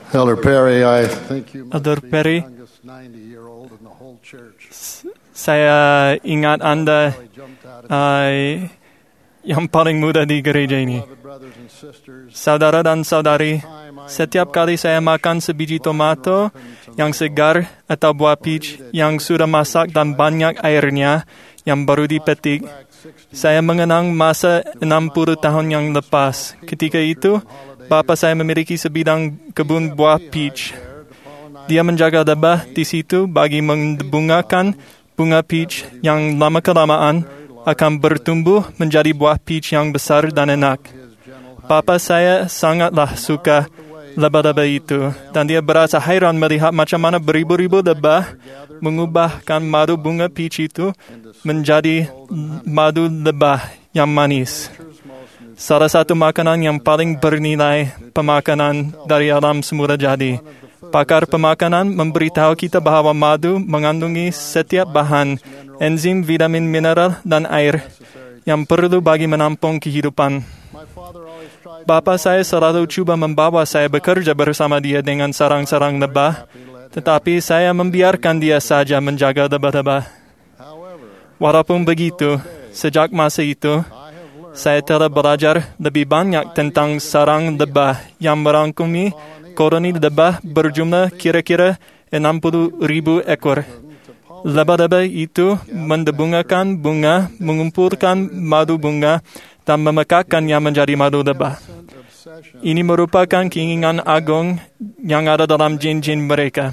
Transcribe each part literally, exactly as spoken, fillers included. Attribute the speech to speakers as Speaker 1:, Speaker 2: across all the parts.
Speaker 1: Elder Perry, I think you must
Speaker 2: Elder
Speaker 1: be
Speaker 2: Perry,
Speaker 1: the youngest ninety-year-old in the whole church.
Speaker 2: saya ingat Anda
Speaker 1: Really jumped out at
Speaker 2: uh, yang paling muda di gereja ini.
Speaker 1: beloved brothers and sisters.
Speaker 2: Saudara dan saudari, setiap kali saya makan sebiji tomato yang segar atau buah peach yang sudah masak dan banyak airnya yang baru dipetik, saya mengenang masa enam puluh tahun yang lepas. Ketika itu, bapa saya memiliki sebidang kebun buah peach. Dia menjaga lebah di situ bagi membungakan bunga peach yang lama-kelamaan akan bertumbuh menjadi buah peach yang besar dan enak. Bapa saya sangatlah suka lebah-lebah itu, dan dia berasa heran melihat macam mana beribu-ribu lebah mengubahkan madu bunga peach itu menjadi madu lebah yang manis. Salah satu makanan yang paling bernilai pemakanan dari alam semula jadi. Pakar pemakanan memberitahu kita bahawa madu mengandungi setiap bahan, enzim, vitamin, mineral, dan air yang perlu bagi menampung kehidupan. Bapa saya selalu cuba membawa saya bekerja bersama dia dengan sarang-sarang lebah, tetapi saya membiarkan dia saja menjaga lebah-lebah. Walaupun begitu, sejak masa itu, saya telah belajar lebih banyak tentang sarang lebah yang merangkumi koloni lebah berjumlah kira-kira enam puluh ribu ekor. Lebah-lebah itu mendebungakan bunga, mengumpulkan madu bunga, dan memekakkannya menjadi madu lebah. Ini merupakan keinginan agung yang ada dalam jin-jin mereka,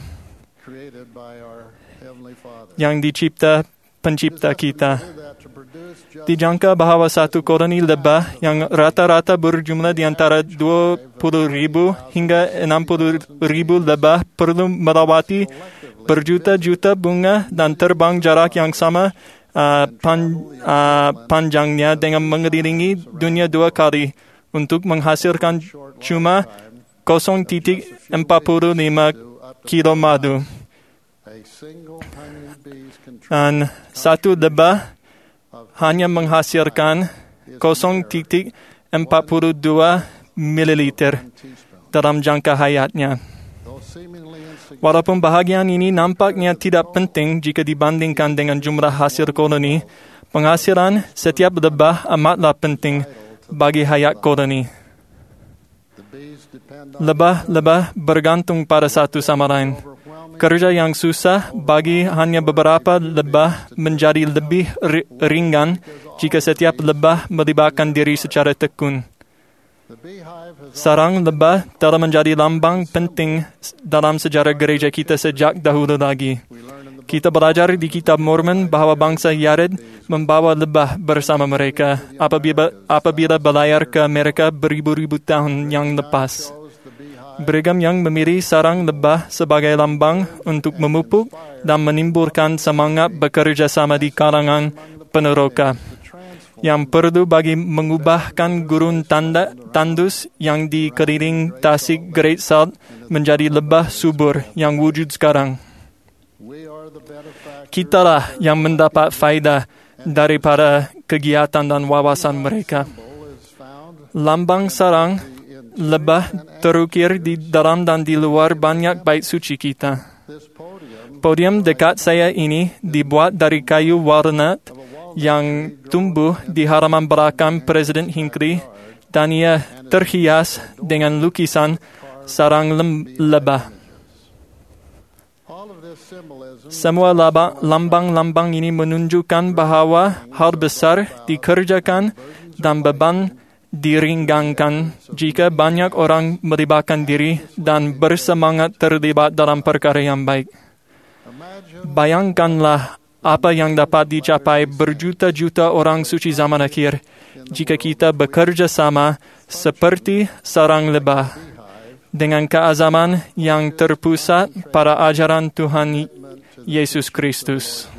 Speaker 2: yang dicipta pencipta kita. Dijangka bahawa satu koloni lebah yang rata-rata berjumlah di antara dua puluh ribu hingga enam puluh ribu lebah perlu melawati berjuta-juta bunga dan terbang jarak yang sama uh, pan, uh, panjangnya dengan mengelilingi dunia dua kali untuk menghasilkan cuma kosong titik empat puluh lima kilo madu. Dan satu lebah hanya menghasilkan kosong titik empat puluh dua mililiter dalam jangka hayatnya. Walaupun bahagian ini nampaknya tidak penting jika dibandingkan dengan jumlah hasil koloni, penghasilan setiap lebah amatlah penting bagi hayat koloni. Lebah-lebah bergantung pada satu sama lain. Kerja yang susah bagi hanya beberapa lebah menjadi lebih ringan jika setiap lebah melibatkan diri secara tekun. Sarang lebah telah menjadi lambang penting dalam sejarah gereja kita sejak dahulu lagi. Kita belajar di kitab Mormon bahawa bangsa Yared membawa lebah bersama mereka apabila, apabila berlayar ke Amerika beribu-ribu tahun yang lepas. Brigham Young memilih sarang lebah sebagai lambang untuk memupuk dan menimbulkan semangat bekerja sama di kalangan peneroka yang perlu bagi mengubahkan gurun tanda, tandus yang dikeliling tasik Great Salt menjadi lebah subur yang wujud sekarang. Kitalah yang mendapat faedah daripada kegiatan dan wawasan mereka. Lambang sarang lebah terukir di dalam dan di luar banyak bait suci kita. Podium dekat saya ini dibuat dari kayu walnut yang tumbuh di halaman belakang Presiden Hinckley, dan ia terhias dengan lukisan sarang lebah. Semua lambang-lambang ini menunjukkan bahawa hal besar dikerjakan dan beban diringankan jika banyak orang melibatkan diri dan bersemangat terlibat dalam perkara yang baik. Bayangkanlah apa yang dapat dicapai berjuta-juta orang suci zaman akhir jika kita bekerja sama seperti sarang lebah dengan keazaman yang terpusat pada ajaran Tuhan Yesus Kristus.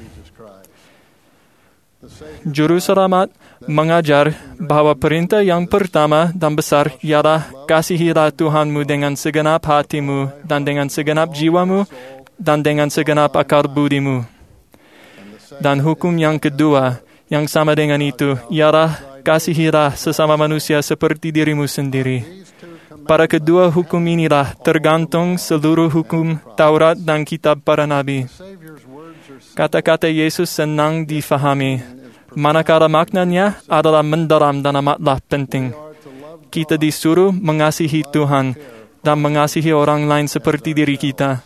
Speaker 2: Juru selamat mengajar bahawa perintah yang pertama dan besar ialah kasihilah Tuhanmu dengan segenap hatimu dan dengan segenap jiwamu dan dengan segenap akal budimu. Dan hukum yang kedua yang sama dengan itu ialah kasihilah sesama manusia seperti dirimu sendiri. Pada kedua hukum inilah tergantung seluruh hukum Taurat dan kitab para nabi. Kata-kata Yesus senang difahami, manakala maknanya adalah mendalam dan amatlah penting. Kita disuruh mengasihi Tuhan dan mengasihi orang lain seperti diri kita.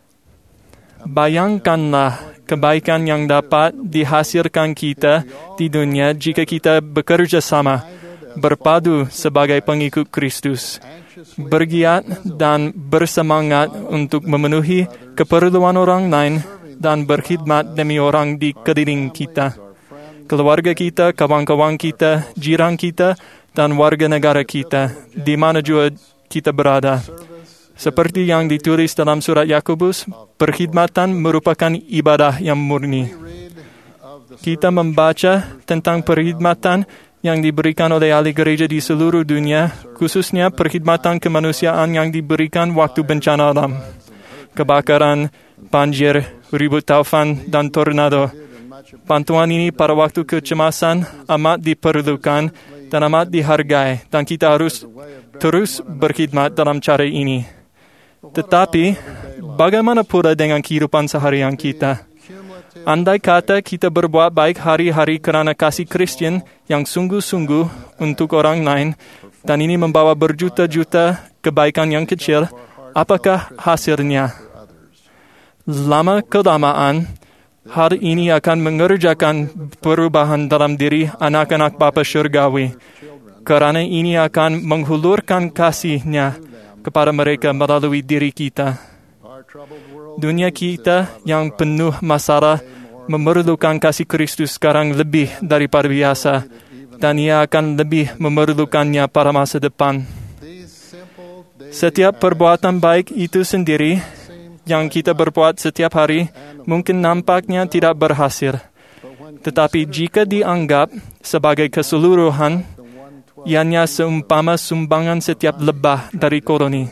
Speaker 2: Bayangkanlah kebaikan yang dapat dihasilkan kita di dunia jika kita bekerja sama, berpadu sebagai pengikut Kristus, bergiat dan bersemangat untuk memenuhi keperluan orang lain dan berkhidmat demi orang di keliling kita, keluarga kita, kawan-kawan kita, jiran kita, dan warga negara kita, di mana juga kita berada. Seperti yang ditulis dalam surat Yakobus, perkhidmatan merupakan ibadah yang murni. Kita membaca tentang perkhidmatan yang diberikan oleh ahli gereja di seluruh dunia, khususnya perkhidmatan kemanusiaan yang diberikan waktu bencana alam, kebakaran, banjir, ribut taufan, dan tornado. Bantuan ini pada waktu kecemasan amat diperlukan dan amat dihargai, dan kita harus terus berkhidmat dalam cara ini. Tetapi, bagaimana pula dengan kehidupan seharian kita? Andai kata kita berbuat baik hari-hari kerana kasih Kristian yang sungguh-sungguh untuk orang lain, dan ini membawa berjuta-juta kebaikan yang kecil, apakah hasilnya? Lama-kelamaan, hal ini akan mengerjakan perubahan dalam diri anak-anak Bapa Syurgawi, kerana ini akan menghulurkan kasih-Nya kepada mereka melalui diri kita. Dunia kita yang penuh masalah memerlukan kasih Kristus sekarang lebih daripada biasa, dan ia akan lebih memerlukannya pada masa depan. Setiap perbuatan baik itu sendiri yang kita berbuat setiap hari mungkin nampaknya tidak berhasil. Tetapi jika dianggap sebagai keseluruhan, ianya seumpama sumbangan setiap lebah dari koloni.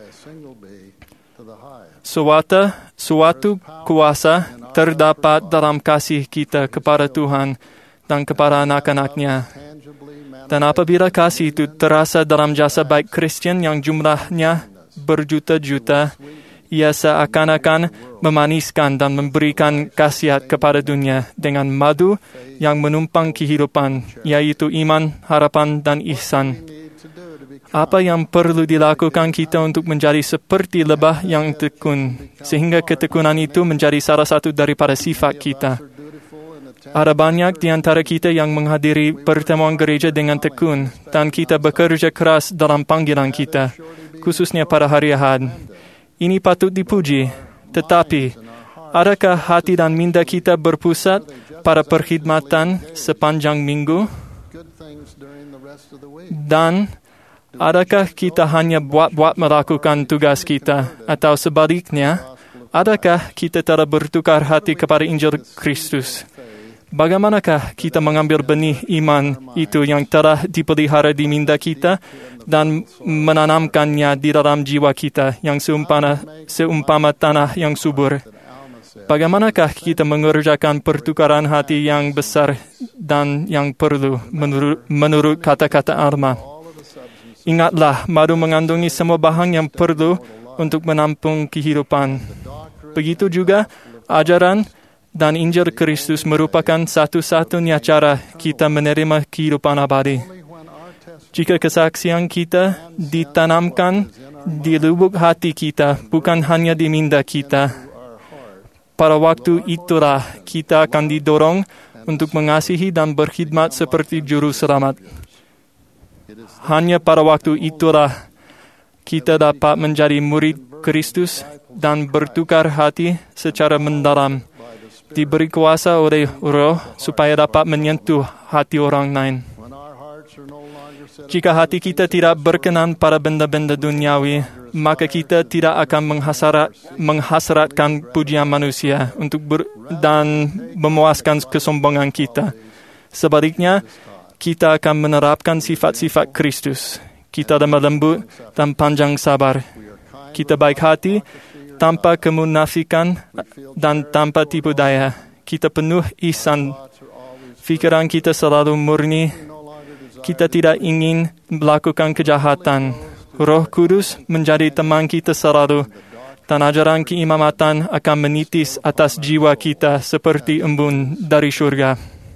Speaker 2: Suatu, suatu kuasa terdapat dalam kasih kita kepada Tuhan dan kepada anak-anak-Nya. Dan apabila kasih itu terasa dalam jasa baik Kristian yang jumlahnya berjuta-juta, ia seakan-akan memaniskan dan memberikan khasiat kepada dunia dengan madu yang menumpang kehidupan, yaitu iman, harapan, dan ihsan. Apa yang perlu dilakukan kita untuk menjadi seperti lebah yang tekun, sehingga ketekunan itu menjadi salah satu daripada sifat kita. Ada banyak di antara kita yang menghadiri pertemuan gereja dengan tekun, dan kita bekerja keras dalam panggilan kita, khususnya pada hari Ahad. Ini patut dipuji, tetapi adakah hati dan minda kita berpusat pada perkhidmatan sepanjang minggu? Dan adakah kita hanya buat-buat melakukan tugas kita? Atau sebaliknya, adakah kita telah bertukar hati kepada Injil Kristus? Bagaimanakah kita mengambil benih iman itu yang telah dipelihara di minda kita dan menanamkannya di dalam jiwa kita yang seumpama, seumpama tanah yang subur? Bagaimanakah kita mengerjakan pertukaran hati yang besar dan yang perlu menurut, menurut kata-kata Alma? Ingatlah, madu mengandungi semua bahan yang perlu untuk menampung kehidupan. Begitu juga ajaran dan Injil Kristus merupakan satu-satunya cara kita menerima kehidupan abadi. Jika kesaksian kita ditanamkan di lubuk hati kita, bukan hanya di minda kita, pada waktu itulah kita akan didorong untuk mengasihi dan berkhidmat seperti juru selamat. Hanya pada waktu itulah kita dapat menjadi murid Kristus dan bertukar hati secara mendalam, diberi kuasa oleh Roh supaya dapat menyentuh hati orang lain. Jika hati kita tidak berkenan pada benda-benda duniawi, maka kita tidak akan menghasrat, menghasratkan pujian manusia untuk ber, dan memuaskan kesombongan kita. Sebaliknya, kita akan menerapkan sifat-sifat Kristus. Kita lemah lembut dan panjang sabar. Kita baik hati, tanpa kemunafikan dan tanpa tipu daya. Kita penuh ihsan. Fikiran kita selalu murni. Kita tidak ingin melakukan kejahatan. Roh Kudus menjadi teman kita selalu, dan ajaran keimamatan akan menitis atas jiwa kita seperti embun dari syurga.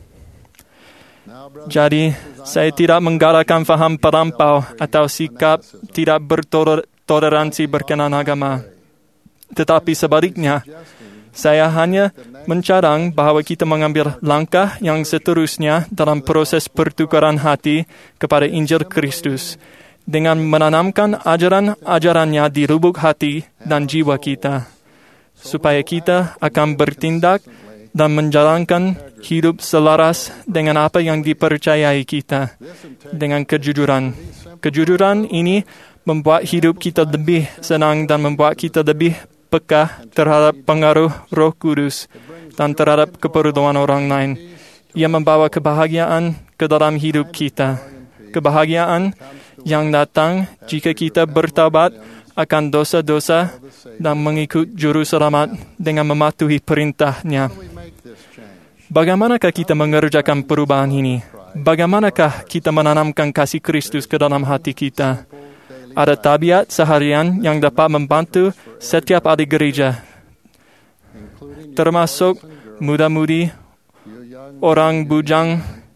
Speaker 2: Jadi, saya tidak menggalakkan faham perampau atau sikap tidak bertoleransi berkenaan agama. Tetapi sebaliknya, saya hanya mencarang bahawa kita mengambil langkah yang seterusnya dalam proses pertukaran hati kepada Injil Kristus dengan menanamkan ajaran-ajarannya di lubuk hati dan jiwa kita, supaya kita akan bertindak dan menjalankan hidup selaras dengan apa yang dipercayai kita, dengan kejujuran. Kejujuran ini membuat hidup kita lebih senang dan membuat kita lebih peka terhadap pengaruh Roh Kudus dan terhadap keperluan orang lain. Ia membawa kebahagiaan ke dalam hidup kita. Kebahagiaan yang datang jika kita bertaubat akan dosa-dosa dan mengikut juru selamat dengan mematuhi perintahnya. Bagaimanakah kita mengerjakan perubahan ini? Bagaimanakah kita menanamkan kasih Kristus ke dalam hati kita? Ada tabiat seharian yang dapat membantu setiap ahli gereja, termasuk muda-mudi, orang bujang,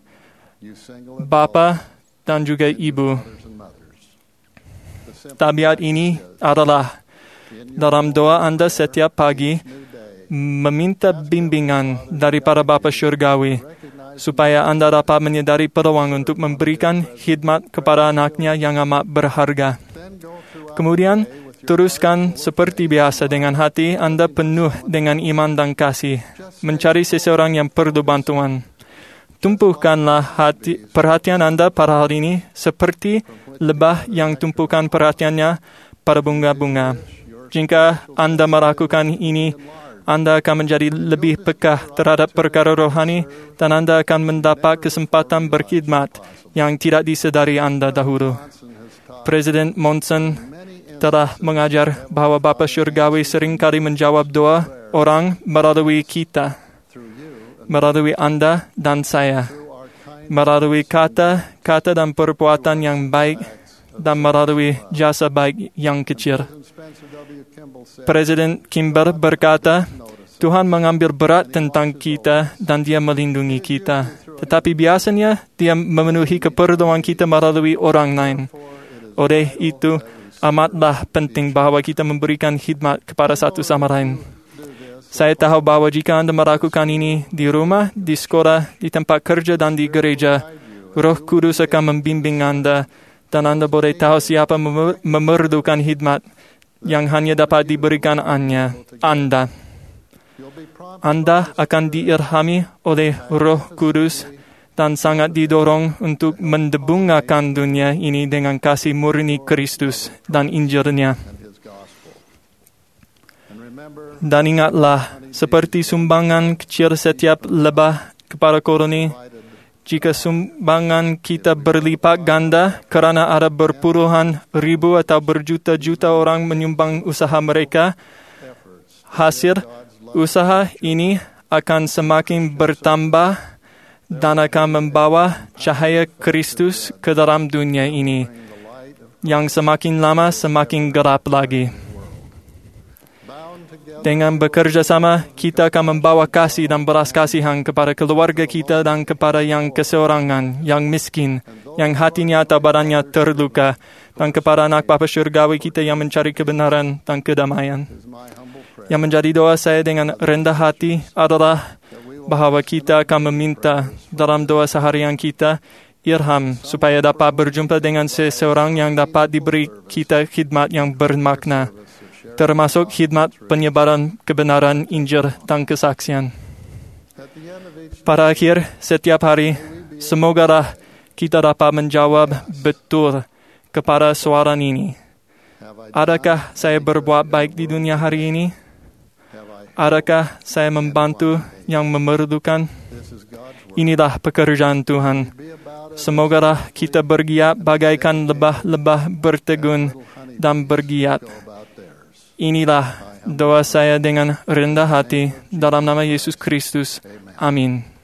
Speaker 2: bapa, dan juga ibu. Tabiat ini adalah dalam doa Anda setiap pagi meminta bimbingan dari para bapa syurgawi, supaya Anda dapat menyadari peluang untuk memberikan khidmat kepada anaknya yang amat berharga. Kemudian, teruskan seperti biasa dengan hati Anda penuh dengan iman dan kasih, mencari seseorang yang perlu bantuan. Tumpuhkanlah hati, perhatian Anda pada hal ini seperti lebah yang tumpukan perhatiannya pada bunga-bunga. Jika Anda melakukan ini, Anda akan menjadi lebih peka terhadap perkara rohani dan Anda akan mendapat kesempatan berkhidmat yang tidak disedari Anda dahulu. Presiden Monson telah mengajar bahawa Bapa Syurgawi seringkali menjawab doa orang melalui kita, melalui Anda dan saya, melalui kata-kata dan perbuatan yang baik dan melalui jasa baik yang kecil. Presiden Kimber berkata, Tuhan mengambil berat tentang kita dan Dia melindungi kita. Tetapi biasanya Dia memenuhi keperluan kita melalui orang lain. Oleh itu, amatlah penting bahawa kita memberikan khidmat kepada satu sama lain. Saya tahu bahawa jika Anda melakukan ini di rumah, di sekolah, di tempat kerja dan di gereja, Roh Kudus akan membimbing Anda dan Anda boleh tahu siapa memerlukan khidmat yang hanya dapat diberikan Anda. Anda akan diilhami oleh Roh Kudus dan sangat didorong untuk mendebungakan dunia ini dengan kasih murni Kristus dan Injilnya. Dan ingatlah, seperti sumbangan kecil setiap lebah kepada koloni, jika sumbangan kita berlipat ganda kerana ada berpuluhan ribu atau berjuta-juta orang menyumbang usaha mereka, hasil usaha ini akan semakin bertambah dan akan membawa cahaya Kristus ke dalam dunia ini, yang semakin lama semakin gelap lagi. Dengan bekerja sama, kita akan membawa kasih dan belas kasihan kepada keluarga kita dan kepada yang keseorangan, yang miskin, yang hatinya atau badannya terluka, dan kepada anak Bapa Syurgawi kita yang mencari kebenaran dan kedamaian. Yang menjadi doa saya dengan rendah hati adalah bahawa kita akan meminta dalam doa seharian kita ilham supaya dapat berjumpa dengan seseorang yang dapat diberi kita khidmat yang bermakna, termasuk khidmat penyebaran kebenaran Injil dan kesaksian. Pada akhir setiap hari, semogalah kita dapat menjawab betul kepada soalan ini. Adakah saya berbuat baik di dunia hari ini? Adakah saya membantu yang memerlukan? Inilah pekerjaan Tuhan. Semogalah kita bergiat bagaikan lebah-lebah bertegun dan bergiat. Inilah doa saya dengan rendah hati dalam nama Yesus Kristus. Amin.